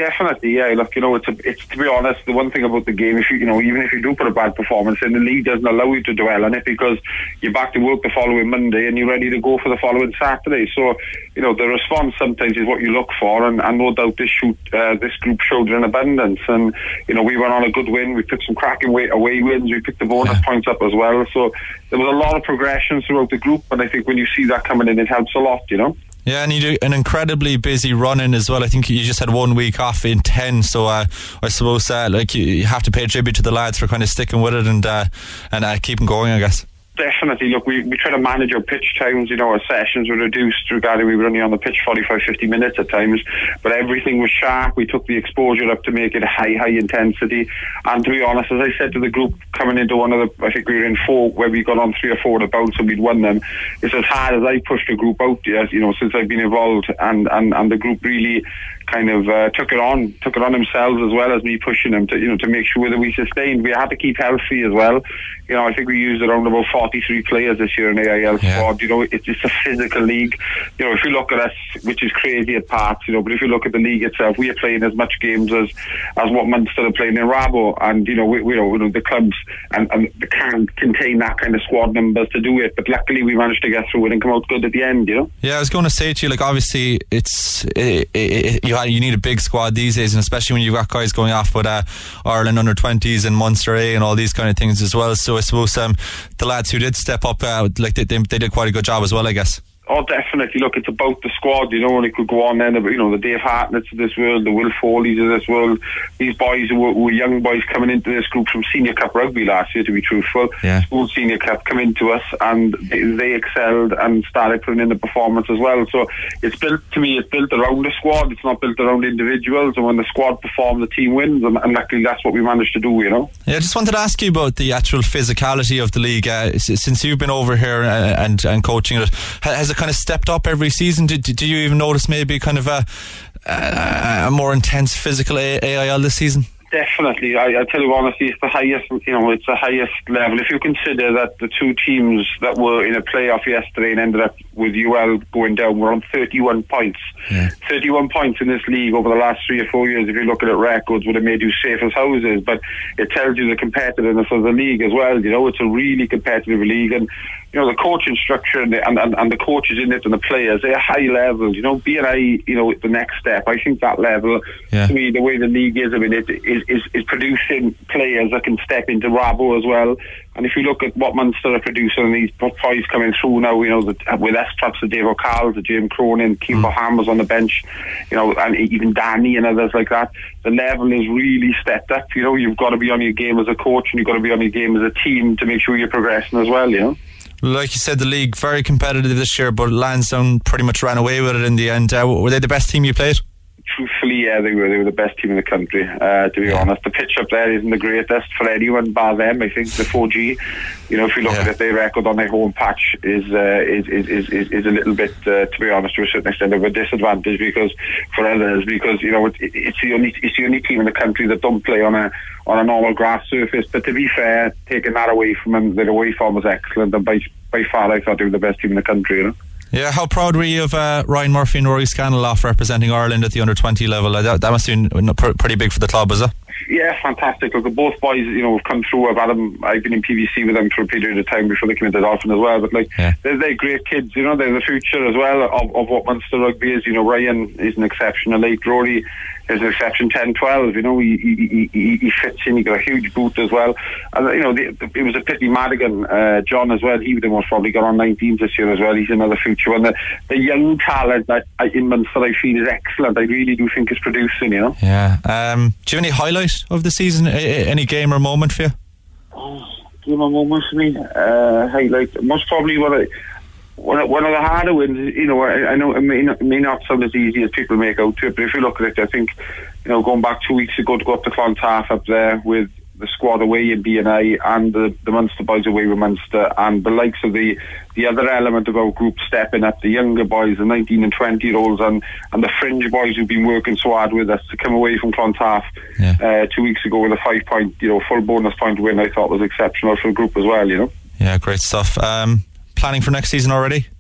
Definitely, yeah. Look, you know, it's a, it's to be honest, the one thing about the game, if you, you know, even if you do put a bad performance in, the league doesn't allow you to dwell on it because you're back to work the following Monday and you're ready to go for the following Saturday. So, you know, the response sometimes is what you look for, and, and no doubt this shoot, uh, this group showed it in abundance. And you know, we went on a good win. We took some cracking way, away wins. We picked the bonus yeah. points up as well. So there was a lot of progression throughout the group, and I think when you see that coming in, it helps a lot. You know. Yeah, and you do an incredibly busy run-in as well. I think you just had one week off in ten, so uh, I suppose uh, like you, you have to pay tribute to the lads for kind of sticking with it and uh, and uh, keeping going, I guess. Definitely. Look, we, we try to manage our pitch times. You know, our sessions were reduced regarding we were only on the pitch forty-five, fifty minutes at times, but everything was sharp. We took the exposure up to make it high, high intensity. And to be honest, as I said to the group coming into one of the, I think we were in four, where we got on three or four of the bouts and we'd won them. It's as hard as I pushed the group out, yes, you know, since I've been involved, and, and, and the group really kind of uh, took it on, took it on themselves as well as me pushing them to, you know, to make sure that we sustained. We had to keep healthy as well. You know, I think we used around about forty-three players this year in A I L yeah. squad. You know, it's just a physical league. You know, if you look at us, which is crazy at parts, you know, but if you look at the league itself, we are playing as much games as as what Munster are playing in Rabo, and you know, we, we you know, the clubs and, and they can't contain that kind of squad numbers to do it. But luckily, we managed to get through it and come out good at the end. You know. Yeah, I was going to say to you, like, obviously, it's it, it, you you need a big squad these days, and especially when you've got guys going off with uh, Ireland under twenties and Munster A and all these kind of things as well. So I suppose um, the lads who did step up, uh, like they, they they did quite a good job as well, I guess. Oh, definitely. Look, it's about the squad, you know, and it could go on then, you know, the Dave Hartnetts of this world, the Will Foley's of this world, these boys who were, who were young boys coming into this group from Senior Cup Rugby last year, to be truthful. Yeah. School Senior Cup come into us and they, they excelled and started putting in the performance as well. So it's built, to me, it's built around the squad. It's not built around individuals, and when the squad performs, the team wins, and, and luckily that's what we managed to do, you know. Yeah, I just wanted to ask you about the actual physicality of the league. Uh, since you've been over here and, and, and coaching it, has it kind of stepped up every season? Do, do you even notice maybe kind of a, a, a more intense physical A I L this season? Definitely. I, I tell you honestly, it's the highest, you know, it's the highest level. If you consider that the two teams that were in a playoff yesterday and ended up with U L going down were on thirty-one points. Yeah. thirty-one points in this league over the last three or four years, if you look at it, records would have made you safe as houses. But it tells you the competitiveness of the league as well. You know, it's a really competitive league, and you know, the coaching structure and the, and, and, and the coaches in it and the players, they're high level. You know, B N I, you know, the next step. I think that level, yeah. to me, the way the league is, I mean, it is, is, is producing players that can step into Rabo as well. And if you look at what Munster are producing, and these boys coming through now, you know, the, with S perhaps the Dave O'Call, the James Cronin, Keembo mm. Hammers on the bench, you know, and even Danny and others like that, the level is really stepped up. You know, you've got to be on your game as a coach, and you've got to be on your game as a team to make sure you're progressing as well, you know. Like you said, the league very competitive this year, but Lansdowne pretty much ran away with it in the end. Uh, were they the best team you played? Truthfully, yeah, they were. They were the best team in the country, uh, to be yeah. honest. The pitch up there isn't the greatest for anyone bar them. I think the four G, you know, if you look yeah. at it, their record on their home patch is uh, is, is, is, is is a little bit, uh, to be honest, to a certain extent of a disadvantage because for others, because you know it, it's the only it's the only team in the country that don't play on a on a normal grass surface. But to be fair, taking that away from them, their away form was excellent, and by by far, I thought they were the best team in the country. You know. Yeah, how proud were you of uh, Ryan Murphy and Rory Scannell representing Ireland at the under twenty level? Uh, that, that must have been pretty big for the club, is it? Yeah, fantastic. Look, both boys, you know, have come through. I've had them, I've been in P V C with them for a period of time before they came into Dolphin as well. But like, yeah. they're, they're great kids. You know, they're the future as well of, of what Munster rugby is. You know, Ryan is an exceptional eight. Rory is an exception ten twelve. You know, he he, he he fits in. He got a huge boot as well. And you know, the, the, it was a pity Madigan, uh, John as well. He would have most probably got on nineteens this year as well. He's another future one. The, the young talent that I, in Munster I feel is excellent. I really do think is producing. You know. Yeah. Um, do you have any highlight of the season? A- any game or moment for you? Oh, game or moment for me? Uh, highlight most probably what I. One, one of the harder wins, you know, I, I know it may, not, it may not sound as easy as people make out to it, but if you look at it, I think, you know, going back two weeks ago to go up to Clontarf up there with the squad away in B N I and the, the Munster boys away with Munster, and the likes of the the other element of our group stepping up, the younger boys, the nineteen and twenty year olds, and, and the fringe boys who've been working so hard with us to come away from Clontarf yeah. uh, two weeks ago with a five point, you know, full bonus point win, I thought was exceptional for the group as well, you know. Yeah, great stuff. Um, planning for next season already?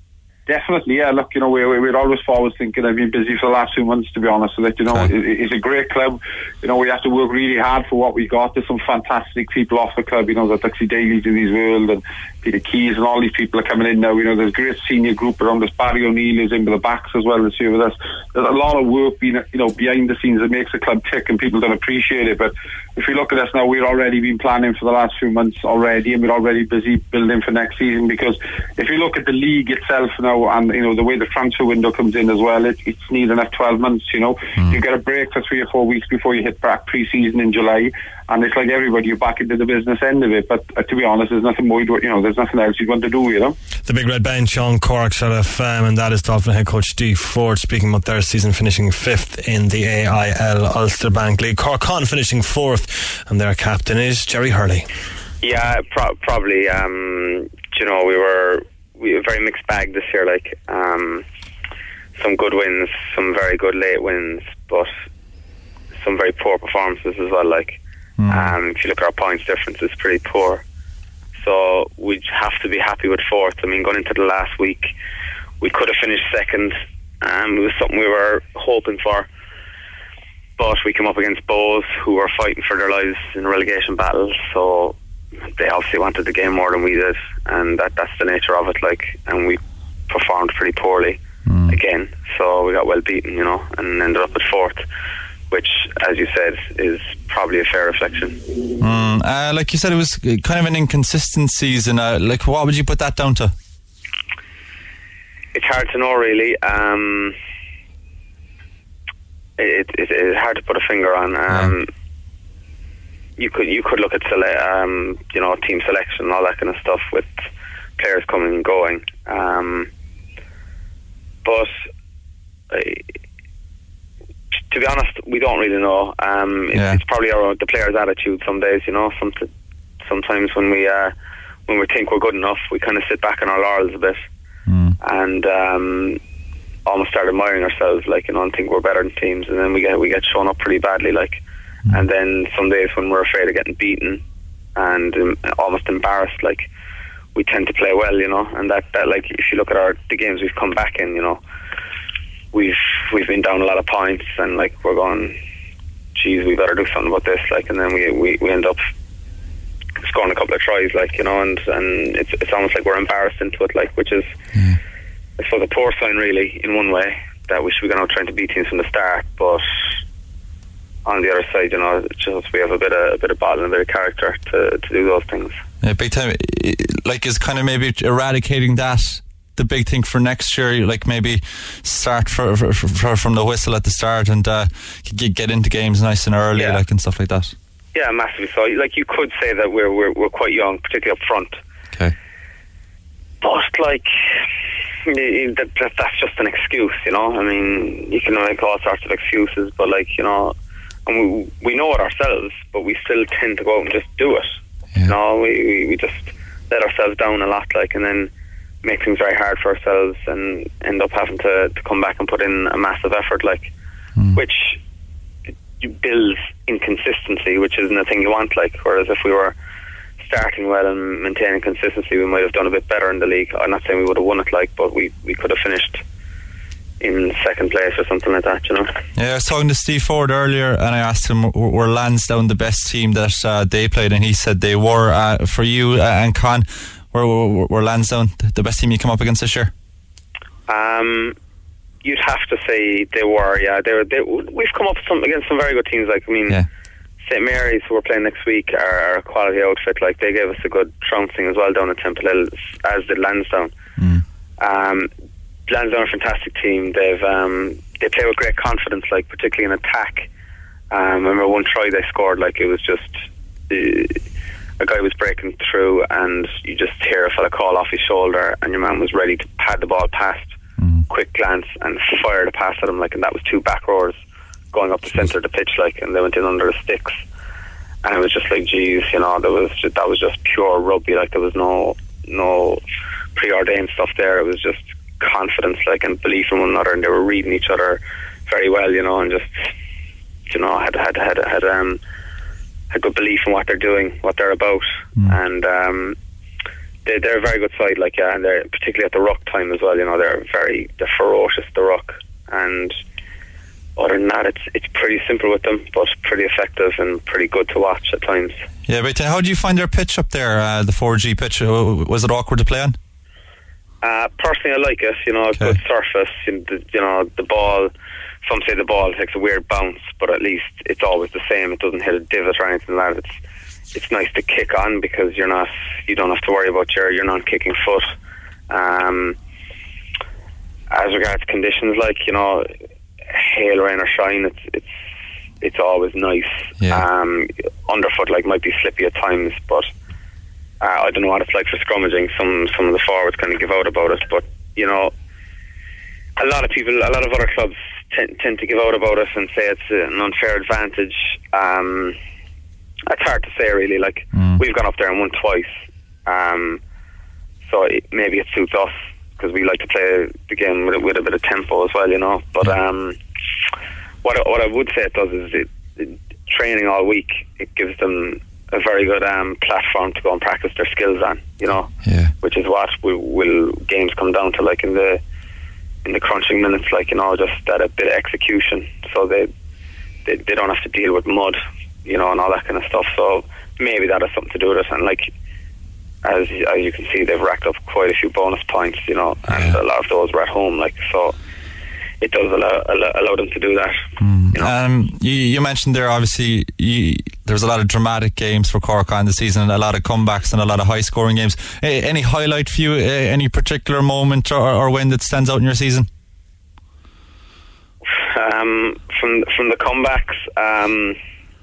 Definitely, yeah. Look, you know, we, we, we're always forward thinking. I've been busy for the last few months, to be honest. So that, you know, okay. it, it's a great club. You know, we have to work really hard for what we got. There's some fantastic people off the club. You know, the Duxie Dailies in his world, and Peter Keys, and all these people are coming in now. You know, there's a great senior group around us. Barry O'Neill is in with the backs as well this year with us. There's a lot of work being, you know, behind the scenes that makes the club tick, and people don't appreciate it. But if you look at us now, we've already been planning for the last few months already, and we're already busy building for next season. Because if you look at the league itself now, and you know the way the transfer window comes in as well, it, it's needing enough twelve months. You know, mm. you get a break for three or four weeks before you hit back pre-season in July, and it's like everybody, you're back into the business end of it. But uh, to be honest, there's nothing more. You know, there's nothing else you want to do. You know, the big red bench on Cork Shell F M, and that is Dolphin head coach Steve Ford speaking about their season, finishing fifth in the A I L Ulster Bank League. Cork Con finishing fourth, and their captain is Jerry Hurley. Yeah, pro- probably. Um, you know, we were. We have a very mixed bag this year, like um, some good wins, some very good late wins, but some very poor performances as well. Like mm. um, if you look at our points difference, it's pretty poor. So we have to be happy with fourth. I mean, going into the last week, we could have finished second. Um, it was something we were hoping for, but we came up against Bows, who were fighting for their lives in a relegation battle. So they obviously wanted the game more than we did, and that that's the nature of it, like, and we performed pretty poorly mm. again, so we got well beaten, you know, and ended up at fourth, which, as you said, is probably a fair reflection. mm. uh, like you said, it was kind of an inconsistent season. Uh, like, what would you put that down to? It's hard to know, really. um, it, it, it's hard to put a finger on. um, yeah. You could you could look at sele- um, you know, team selection and all that kind of stuff with players coming and going, um, but uh, to be honest, we don't really know. Um, it's, yeah. it's probably our, the players' attitude some days. You know, some, sometimes when we uh, when we think we're good enough, we kind of sit back on our laurels a bit mm. and um, almost start admiring ourselves, like, you know, and think we're better than teams, and then we get we get shown up pretty badly, like. And then some days when we're afraid of getting beaten and um, almost embarrassed, like, we tend to play well, you know. And that, that, like, if you look at our the games we've come back in, you know, we've we've been down a lot of points, and like we're going, geez, we better do something about this, like, and then we we, we end up scoring a couple of tries, like, you know, and, and it's it's almost like we're embarrassed into it, like, which is mm. I suppose a poor sign, really, in one way, that we should be going out trying to beat teams from the start, but on the other side, you know, it's just we have a bit of a bit of bottle and a bit of character to, to do those things. Yeah, big time. Like, is kind of maybe eradicating that the big thing for next year? Like, maybe start for, for, for, from the whistle at the start and uh, get, get into games nice and early, yeah. like, and stuff like that. Yeah, massively so. Like, you could say that we're we're, we're quite young, particularly up front. Okay. But like, that, that that's just an excuse, you know. I mean, you can make all sorts of excuses, but like, you know. And we, we know it ourselves, but we still tend to go out and just do it. Yeah. You know, we, we, we just let ourselves down a lot, like, and then make things very hard for ourselves and end up having to, to come back and put in a massive effort, like, mm. which builds inconsistency, which isn't a thing you want, like, whereas if we were starting well and maintaining consistency, we might have done a bit better in the league. I'm not saying we would have won it, like, but we, we could have finished in second place or something like that, you know. Yeah, I was talking to Steve Ford earlier, and I asked him, were Lansdowne the best team that uh, they played? And he said they were. Uh, for you uh, and Con, were, were, were Lansdowne the best team you come up against this year? Um, you'd have to say they were. Yeah, they were. They, we've come up some, against some very good teams. Like, I mean, yeah. Saint Mary's, who we're playing next week, are, are a quality outfit. Like, they gave us a good trouncing as well down at Temple Hill, as did Lansdowne. Mm. Um. Lansdowne are a fantastic team. They've um, they play with great confidence, like, particularly in attack. Um, I remember one try they scored, like, it was just uh, a guy was breaking through, and you just hear a fella call off his shoulder, and your man was ready to pad the ball past, mm. quick glance, and fire the pass at him, like, and that was two back rows going up the centre of the pitch, like, and they went in under the sticks, and it was just like, geez, you know, there was just, that was just pure rugby, like, there was no no preordained stuff there. It was just confidence, like, and belief in one another, and they were reading each other very well, you know, and just, you know, had had had had um had good belief in what they're doing, what they're about, mm. and um they, they're a very good side, like, yeah, and they're particularly at the ruck time as well. You know, they're very they're ferocious at the ruck, and other than that, it's it's pretty simple with them, but pretty effective and pretty good to watch at times. Yeah, but how do you find their pitch up there, uh, the four G pitch? Was it awkward to play on? Uh, personally, I like it. You know, okay. Good surface. You know, the ball. Some say the ball takes a weird bounce, but at least it's always the same. It doesn't hit a divot or anything like that. It's it's nice to kick on because you're not. You don't have to worry about your your non-kicking foot. Um, as regards conditions, like, you know, hail, rain or shine, it's it's it's always nice. Yeah. Um, underfoot, like, might be slippy at times, but uh, I don't know what it's like for scrummaging. Some some of the forwards kind of give out about it, but you know, a lot of people, a lot of other clubs tend, tend to give out about it and say it's an unfair advantage. Um, it's hard to say, really. Like, mm. we've gone up there and won twice, um, so it, maybe it suits us because we like to play the game with, with a bit of tempo as well, you know. But um, what I, what I would say it does is it, it, training all week, it gives them a very good um, platform to go and practice their skills on, you know. Yeah. Which is what will, will games come down to, like in the in the crunching minutes, like, you know, just that a bit of execution, so they they they don't have to deal with mud, you know, and all that kind of stuff. So maybe that has something to do with it. And like, as as you can see, they've racked up quite a few bonus points, you know, and yeah. a lot of those were at home, like, so it does allow allow, allow them to do that. Mm. You know? Um, you, you mentioned there, obviously, you, there was a lot of dramatic games for Cork on the season, and a lot of comebacks and a lot of high-scoring games. Any, any highlight for you? Any particular moment or, or win that stands out in your season? Um, from from the comebacks, um,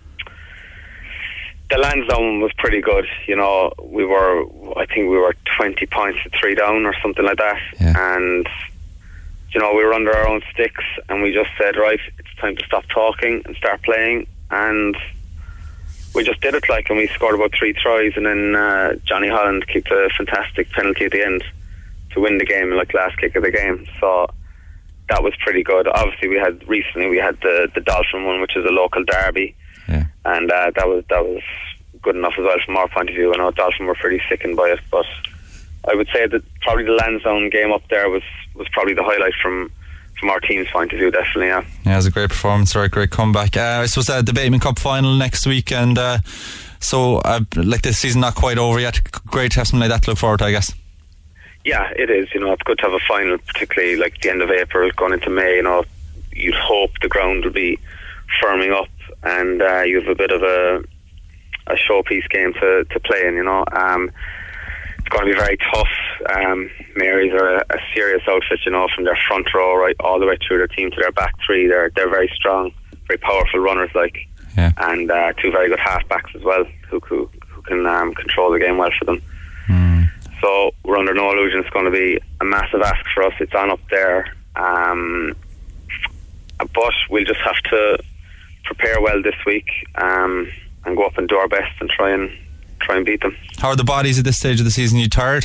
the Lansdowne was pretty good. You know, we were, I think we were twenty points to three down or something like that, yeah. and you know, we were under our own sticks, and we just said, right, it's time to stop talking and start playing, and we just did it, like, and we scored about three tries, and then uh, Johnny Holland kicked a fantastic penalty at the end to win the game, like last kick of the game. So that was pretty good. Obviously, we had recently we had the the Dolphin one, which is a local derby, yeah. and uh, that was that was good enough as well from our point of view. I know Dolphin were pretty sickened by it, but I would say that probably the Lansdowne game up there was, was probably the highlight from from our team's point of view, definitely, yeah. Yeah, it was a great performance, right, great comeback. Uh, I suppose uh, the Bateman Cup final next week, and uh, so uh, like this season not quite over yet. Great to have something like that to look forward to, I guess. Yeah, it is. You know, it's good to have a final, particularly like the end of April going into May. You know, you'd hope the ground will be firming up, and uh, you have a bit of a a showpiece game to, to play in. You know, um, it's going to be very tough. Um, Marys are a, a serious outfit, you know, from their front row right all the way through their team to their back three. They're they're very strong, very powerful runners, like, yeah. and uh, two very good halfbacks as well, who who, who can um, control the game well for them. Mm. So we're under no illusion it's going to be a massive ask for us. It's on up there, um, but we'll just have to prepare well this week um, and go up and do our best and try and try and beat them. How are the bodies at this stage of the season? Are you tired?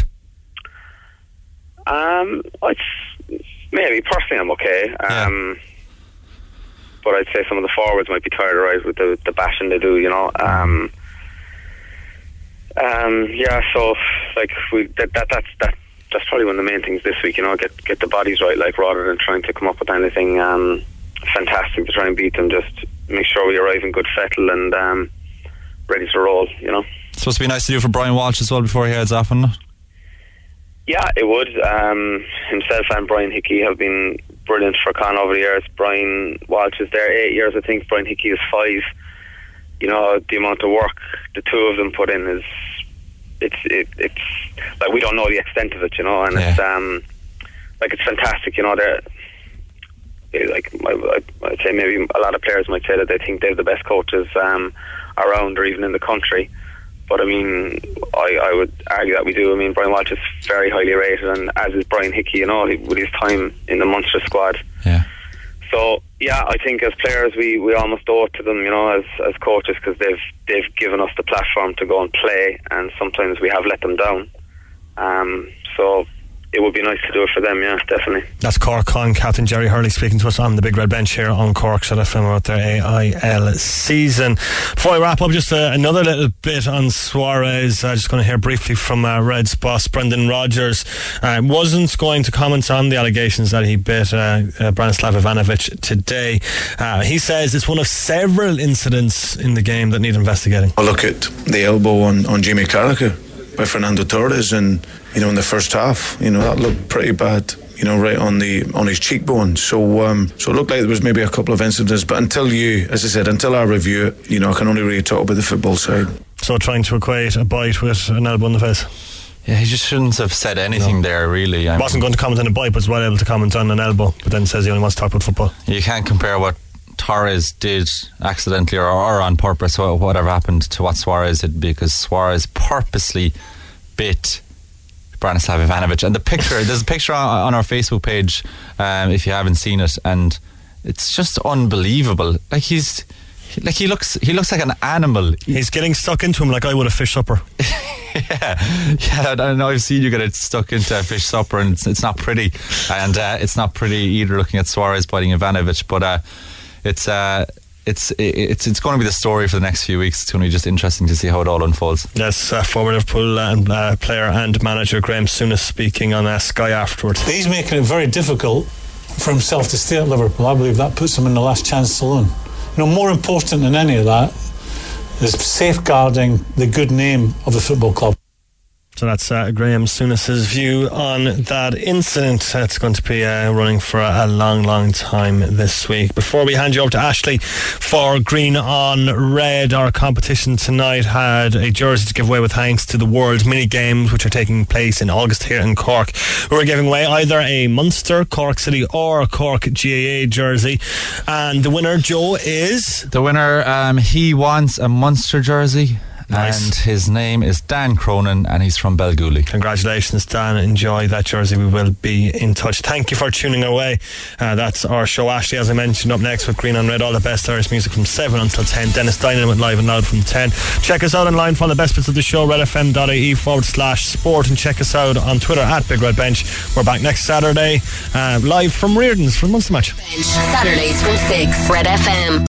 Um, it's, maybe personally I'm okay. Um, yeah. But I'd say some of the forwards might be tired, right, with the the bashing they do, you know. Um, um, yeah, so like we that, that that's that that's probably one of the main things this week, you know. Get get the bodies right, like, rather than trying to come up with anything um, fantastic to try and beat them. Just make sure we arrive in good fettle and um, ready to roll, you know. It's supposed to be nice to do for Brian Walsh as well before he heads off, isn't it? Yeah, it would. Um, himself and Brian Hickey have been brilliant for Con over the years. Brian Walsh is there eight years, I think. Brian Hickey is five. You know, the amount of work the two of them put in is, it's it, it's like, we don't know the extent of it, you know, and yeah. it's um like it's fantastic, you know. They're like, I, I'd say maybe a lot of players might say that they think they have the best coaches um, around or even in the country. But I mean, I, I would argue that we do. I mean, Brian Walsh is very highly rated, and as is Brian Hickey, you know, with his time in the Munster squad. Yeah. So yeah, I think as players we, we almost owe it to them, you know, as as coaches, because they've they've given us the platform to go and play, and sometimes we have let them down. Um, so it would be nice to do it for them, yeah, definitely. That's Cork Con captain Jerry Hurley speaking to us on the Big Red Bench here on Cork's Red F M about their A I L season. Before I wrap up, just uh, another little bit on Suarez. I'm uh, just going to hear briefly from uh, Reds boss Brendan Rodgers. Uh, wasn't going to comment on the allegations that he bit uh, uh, Branislav Ivanovic today. Uh, he says it's one of several incidents in the game that need investigating. I look at the elbow on, on Jimmy Carragher by Fernando Torres, and you know, in the first half, you know, that looked pretty bad, you know, right on the on his cheekbone. So um, so it looked like there was maybe a couple of incidents, but until you, as I said, until I review it, you know, I can only really talk about the football side. So trying to equate a bite with an elbow in the face. Yeah, he just shouldn't have said anything no. there, really. I wasn't mean, going to comment on a bite, but was well able to comment on an elbow, but then says he only wants to talk about football. You can't compare what Torres did accidentally or, or on purpose, or whatever happened, to what Suarez did, because Suarez purposely bit Branislav Ivanovic. And the picture, there's a picture on, on our Facebook page, um, if you haven't seen it, and it's just unbelievable. Like he's like he looks he looks like an animal. He's getting stuck into him like I would a fish supper. yeah yeah I know, I've seen you get it stuck into a fish supper, and it's, it's not pretty, and uh, it's not pretty either looking at Suarez biting Ivanovic, but uh, it's uh, It's it's it's going to be the story for the next few weeks. It's going to be just interesting to see how it all unfolds. Yes, uh, former Liverpool and, uh, player and manager Graham Souness speaking on uh, Sky afterwards. He's making it very difficult for himself to stay at Liverpool. I believe that puts him in the last chance saloon. You know, more important than any of that is safeguarding the good name of the football club. So that's uh, Graham Souness's view on that incident. It's going to be uh, running for a long, long time this week. Before we hand you over to Ashley for Green on Red, our competition tonight had a jersey to give away with thanks to the World Mini Games, which are taking place in August here in Cork. We're giving away either a Munster, Cork City or Cork G A A jersey. And the winner, Joe, is... The winner, um, he wants a Munster jersey. Nice. And his name is Dan Cronin, and he's from Belgooly. Congratulations, Dan. Enjoy that jersey. We will be in touch. Thank you for tuning our way. Uh, that's our show. Ashley, as I mentioned, up next with Green on Red, all the best Irish music from seven until ten. Dennis Dynamite live and loud from ten. Check us out online for all the best bits of the show, redfm.ie forward slash sport, and check us out on Twitter at Big Red Bench. We're back next Saturday, uh, live from Reardon's for the Munster match. Saturdays from six, Red F M.